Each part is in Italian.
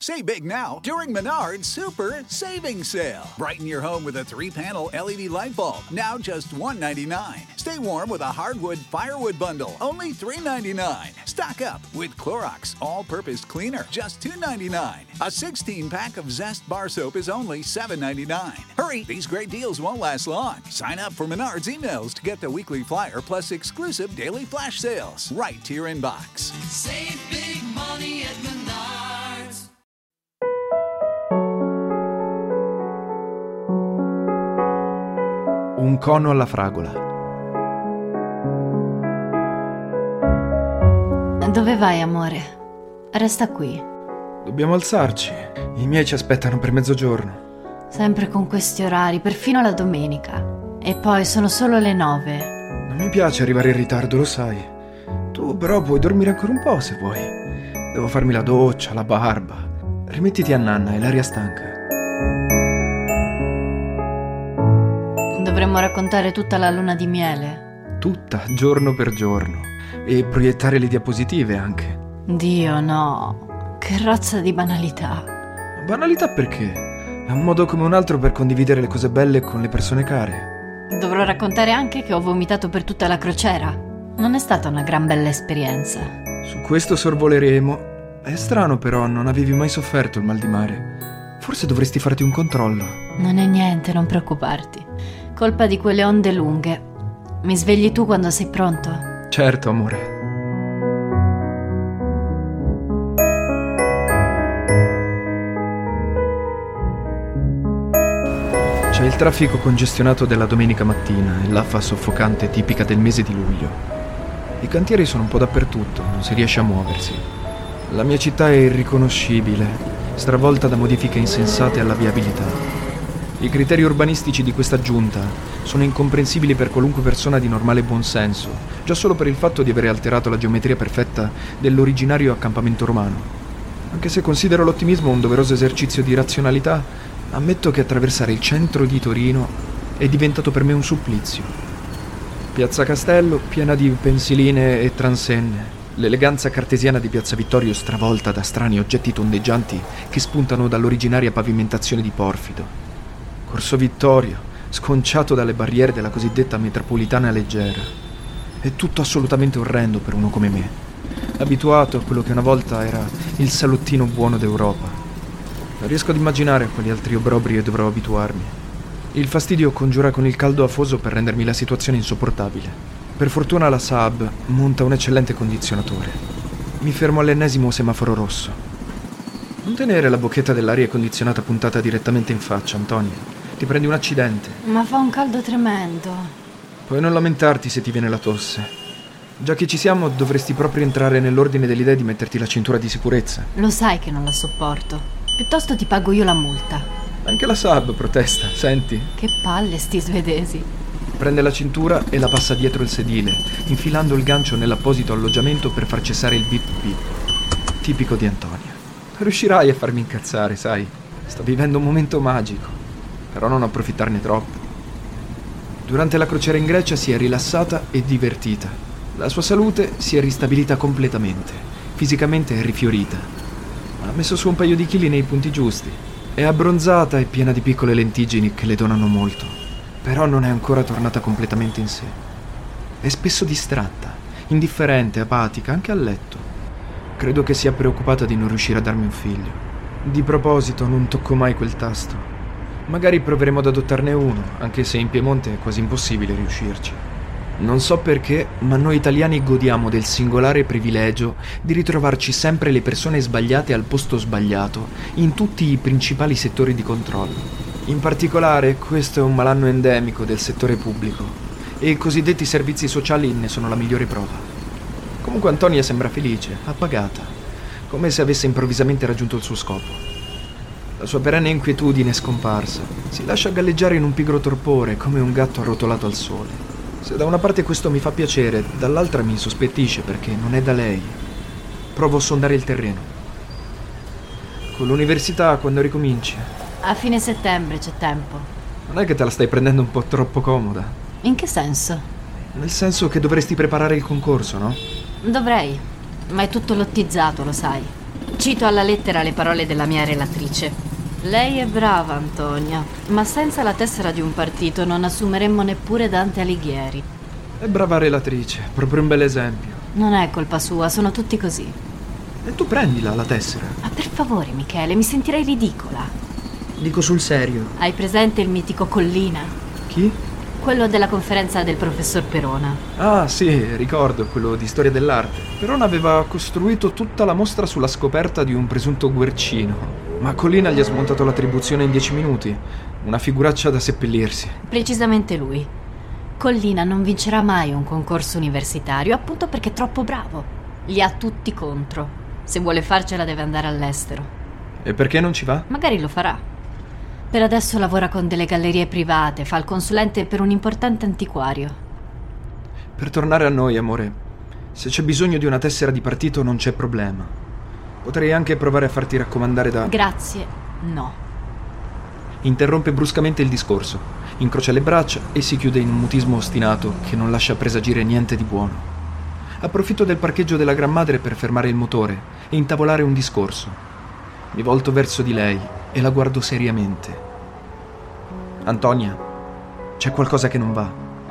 Save big now during Menard's Super Savings Sale. Brighten your home with a 3-panel LED light bulb, now just $1.99. Stay warm with a hardwood firewood bundle, only $3.99. Stock up with Clorox All-Purpose Cleaner, just $2.99. A 16-pack of Zest Bar Soap is only $7.99. Hurry, these great deals won't last long. Sign up for Menard's emails to get the weekly flyer plus exclusive daily flash sales right to your inbox. Save big money at Menards. Un cono alla fragola. Dove vai, amore? Resta qui. Dobbiamo alzarci. I miei ci aspettano per mezzogiorno. Sempre con questi orari, perfino la domenica. E poi sono solo le 9. Non mi piace arrivare in ritardo, lo sai. Tu però puoi dormire ancora un po' se vuoi. Devo farmi la doccia, la barba. Rimettiti a nanna, è l'aria stanca. Dovremmo raccontare tutta la luna di miele. Tutta, giorno per giorno. E proiettare le diapositive anche. Dio, no. Che razza di banalità. Banalità perché? È un modo come un altro per condividere le cose belle con le persone care. Dovrò raccontare anche che ho vomitato per tutta la crociera. Non è stata una gran bella esperienza. Su questo sorvoleremo. È strano però, non avevi mai sofferto il mal di mare. Forse dovresti farti un controllo. Non è niente, non preoccuparti. Colpa di quelle onde lunghe. Mi svegli tu quando sei pronto? Certo, amore. C'è il traffico congestionato della domenica mattina e l'affa soffocante tipica del mese di luglio. I cantieri sono un po' dappertutto, non si riesce a muoversi. La mia città è irriconoscibile, stravolta da modifiche insensate alla viabilità. I criteri urbanistici di questa giunta sono incomprensibili per qualunque persona di normale buonsenso, già solo per il fatto di avere alterato la geometria perfetta dell'originario accampamento romano. Anche se considero l'ottimismo un doveroso esercizio di razionalità, ammetto che attraversare il centro di Torino è diventato per me un supplizio. Piazza Castello, piena di pensiline e transenne, l'eleganza cartesiana di Piazza Vittorio stravolta da strani oggetti tondeggianti che spuntano dall'originaria pavimentazione di porfido. Corso Vittorio, sconciato dalle barriere della cosiddetta metropolitana leggera. È tutto assolutamente orrendo per uno come me, abituato a quello che una volta era il salottino buono d'Europa. Non riesco ad immaginare a quali altri obbrobri dovrò abituarmi. Il fastidio congiura con il caldo afoso per rendermi la situazione insopportabile. Per fortuna la Saab monta un eccellente condizionatore. Mi fermo all'ennesimo semaforo rosso. Non tenere la bocchetta dell'aria condizionata puntata direttamente in faccia, Antonia. Ti prendi un accidente. Ma fa un caldo tremendo. Puoi non lamentarti se ti viene la tosse. Già che ci siamo, dovresti proprio entrare nell'ordine dell'idea di metterti la cintura di sicurezza. Lo sai che non la sopporto. Piuttosto ti pago io la multa. Anche la Saab protesta, senti? Che palle sti svedesi. Prende la cintura e la passa dietro il sedile, infilando il gancio nell'apposito alloggiamento per far cessare il bip bip. Tipico di Antonia. Riuscirai a farmi incazzare, sai? Sto vivendo un momento magico. Però non approfittarne troppo. Durante la crociera in Grecia si è rilassata e divertita. La sua salute si è ristabilita completamente. Fisicamente è rifiorita. Ha messo su un paio di chili nei punti giusti. È abbronzata e piena di piccole lentiggini che le donano molto. Però non è ancora tornata completamente in sé. È spesso distratta, indifferente, apatica, anche a letto. Credo che sia preoccupata di non riuscire a darmi un figlio. Di proposito, non tocco mai quel tasto. Magari proveremo ad adottarne uno, anche se in Piemonte è quasi impossibile riuscirci. Non so perché, ma noi italiani godiamo del singolare privilegio di ritrovarci sempre le persone sbagliate al posto sbagliato in tutti i principali settori di controllo. In particolare, questo è un malanno endemico del settore pubblico e i cosiddetti servizi sociali ne sono la migliore prova. Comunque Antonia sembra felice, appagata, come se avesse improvvisamente raggiunto il suo scopo. La sua perenne inquietudine è scomparsa. Si lascia galleggiare in un pigro torpore, come un gatto arrotolato al sole. Se da una parte questo mi fa piacere, dall'altra mi insospettisce perché non è da lei. Provo a sondare il terreno. Con l'università, quando ricominci? A fine settembre c'è tempo. Non è che te la stai prendendo un po' troppo comoda? In che senso? Nel senso che dovresti preparare il concorso, no? Dovrei, ma è tutto lottizzato, lo sai. Cito alla lettera le parole della mia relatrice. Lei è brava, Antonia, ma senza la tessera di un partito non assumeremmo neppure Dante Alighieri. È brava relatrice, proprio un bel esempio. Non è colpa sua, sono tutti così. E tu prendila la tessera. Ma per favore, Michele, mi sentirei ridicola. Dico sul serio. Hai presente il mitico Collina? Chi? Quello della conferenza del professor Perona. Ah, sì, ricordo, quello di storia dell'arte. Perona aveva costruito tutta la mostra sulla scoperta di un presunto guercino. Ma Collina gli ha smontato l'attribuzione in 10 minuti. Una figuraccia da seppellirsi. Precisamente lui. Collina non vincerà mai un concorso universitario, appunto perché è troppo bravo. Li ha tutti contro. Se vuole farcela deve andare all'estero. E perché non ci va? Magari lo farà. Per adesso lavora con delle gallerie private, fa il consulente per un importante antiquario. Per tornare a noi, amore, se c'è bisogno di una tessera di partito non c'è problema. Potrei anche provare a farti raccomandare da... Grazie, no. Interrompe bruscamente il discorso, incrocia le braccia e si chiude in un mutismo ostinato che non lascia presagire niente di buono. Approfitto del parcheggio della Gran Madre per fermare il motore e intavolare un discorso. Mi volto verso di lei e la guardo seriamente. Antonia, c'è qualcosa che non va.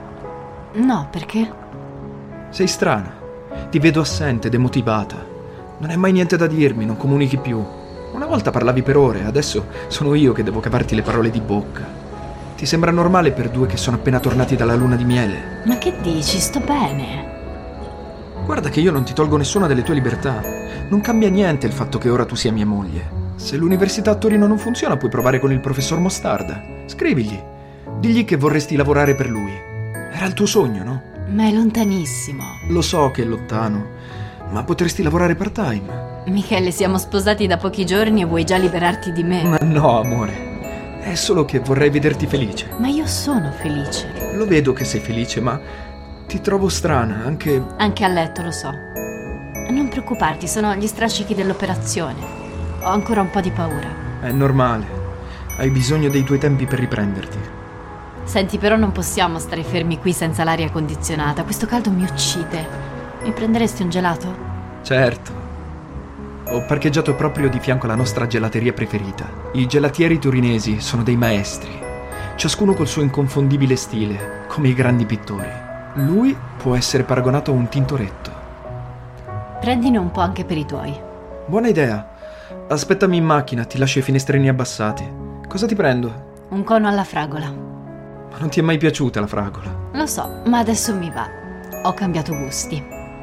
No, perché? Sei strana. Ti vedo assente, demotivata. Non hai mai niente da dirmi, non comunichi più. Una volta parlavi per ore, adesso sono io che devo cavarti le parole di bocca. Ti sembra normale per due che sono appena tornati dalla luna di miele? Ma che dici? Sto bene. Guarda che io non ti tolgo nessuna delle tue libertà. Non cambia niente il fatto che ora tu sia mia moglie. Se l'università a Torino non funziona, puoi provare con il professor Mostarda. Scrivigli. Digli che vorresti lavorare per lui. Era il tuo sogno, no? Ma è lontanissimo. Lo so che è lontano, ma potresti lavorare part-time. Michele, siamo sposati da pochi giorni e vuoi già liberarti di me? Ma no, amore. È solo che vorrei vederti felice. Ma io sono felice. Lo vedo che sei felice, ma ti trovo strana, anche... Anche a letto, lo so. Non preoccuparti, sono gli strascichi dell'operazione. Ho ancora un po' di paura. È normale. Hai bisogno dei tuoi tempi per riprenderti. Senti, però non possiamo stare fermi qui senza l'aria condizionata. Questo caldo mi uccide. Mi prenderesti un gelato? Certo. Ho parcheggiato proprio di fianco alla nostra gelateria preferita. I gelatieri torinesi sono dei maestri. Ciascuno col suo inconfondibile stile, come i grandi pittori. Lui può essere paragonato a un Tintoretto. Prendine un po' anche per i tuoi. Buona idea. Aspettami in macchina, ti lascio i finestrini abbassati. Cosa ti prendo? Un cono alla fragola. Ma non ti è mai piaciuta la fragola? Lo so, ma adesso mi va. Ho cambiato gusti.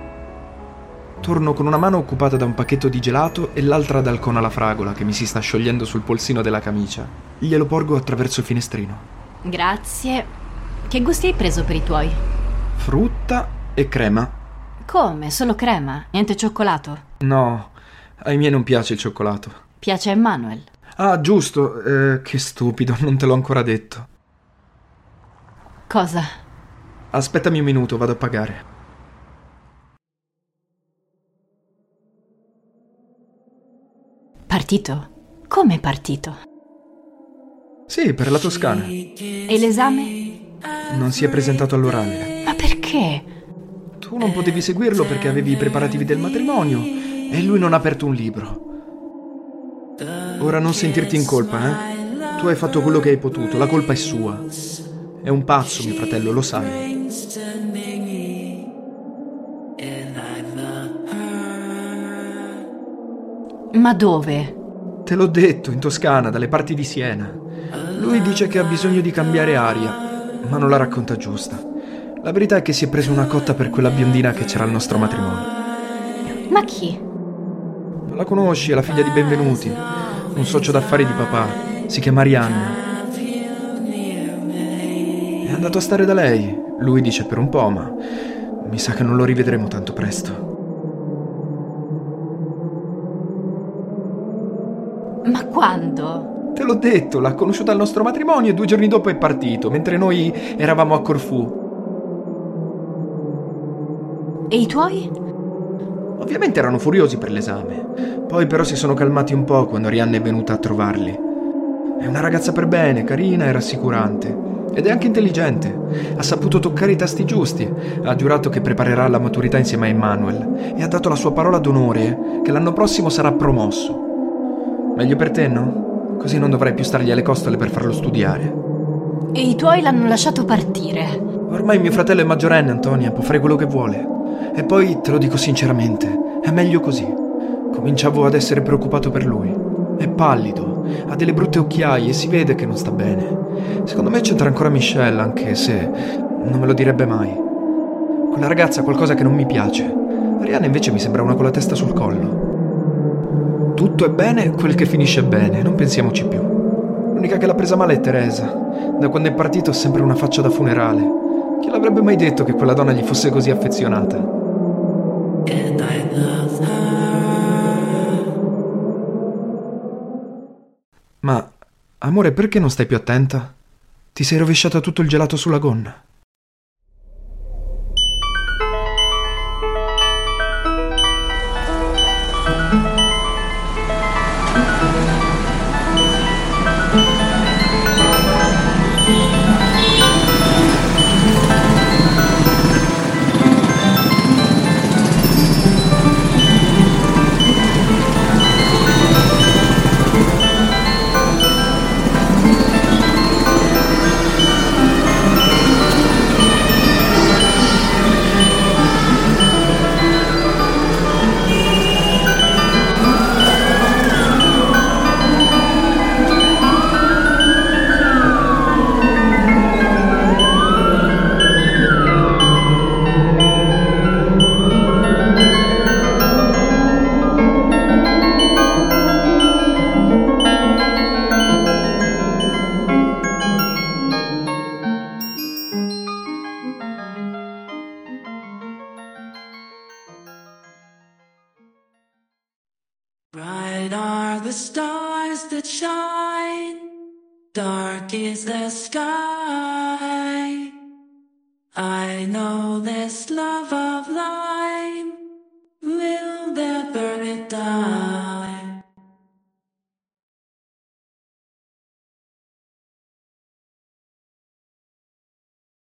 Torno con una mano occupata da un pacchetto di gelato e l'altra dal cono alla fragola che mi si sta sciogliendo sul polsino della camicia. Glielo porgo attraverso il finestrino. Grazie. Che gusti hai preso per i tuoi? Frutta e crema. Come? Solo crema? Niente cioccolato? No, ai miei non piace il cioccolato. Piace a Emanuel? Ah, giusto, che stupido, non te l'ho ancora detto. Cosa? Aspettami un minuto, vado a pagare. Partito? Come partito? Sì, per la Toscana. E l'esame? Non si è presentato all'orale. Ma perché? Tu non potevi seguirlo perché avevi i preparativi del matrimonio e lui non ha aperto un libro. Ora non sentirti in colpa, eh? Tu hai fatto quello che hai potuto, la colpa è sua. È un pazzo, mio fratello, lo sai. Ma dove? Te l'ho detto, in Toscana, dalle parti di Siena. Lui dice che ha bisogno di cambiare aria, ma non la racconta giusta. La verità è che si è preso una cotta per quella biondina che c'era al nostro matrimonio. Ma chi? Non la conosci, è la figlia di Benvenuti, un socio d'affari di papà. Si chiama Arianna. È andato a stare da lei. Lui dice per un po', ma mi sa che non lo rivedremo tanto presto. Ma quando? Te l'ho detto, l'ha conosciuta al nostro matrimonio e 2 giorni dopo è partito, mentre noi eravamo a Corfù. E i tuoi? Ovviamente erano furiosi per l'esame. Poi però si sono calmati un po' quando Arianna è venuta a trovarli. È una ragazza per bene, carina e rassicurante. Ed è anche intelligente. Ha saputo toccare i tasti giusti. Ha giurato che preparerà la maturità insieme a Emmanuel e ha dato la sua parola d'onore che l'anno prossimo sarà promosso. Meglio per te, no? Così non dovrai più stargli alle costole per farlo studiare. E i tuoi l'hanno lasciato partire. Ormai mio fratello è maggiorenne, Antonia, può fare quello che vuole. E poi, te lo dico sinceramente, è meglio così. Cominciavo ad essere preoccupato per lui. È pallido, ha delle brutte occhiaie e si vede che non sta bene. Secondo me c'entra ancora Michelle, anche se non me lo direbbe mai. Quella ragazza ha qualcosa che non mi piace. Ariana invece mi sembra una con la testa sul collo. Tutto è bene quel che finisce bene, non pensiamoci più. L'unica che l'ha presa male è Teresa. Da quando è partito ha sempre una faccia da funerale. Chi l'avrebbe mai detto che quella donna gli fosse così affezionata? And I love her. Ma, amore, perché non stai più attenta? Ti sei rovesciata tutto il gelato sulla gonna. Bright are the stars that shine, dark is the sky. I know this love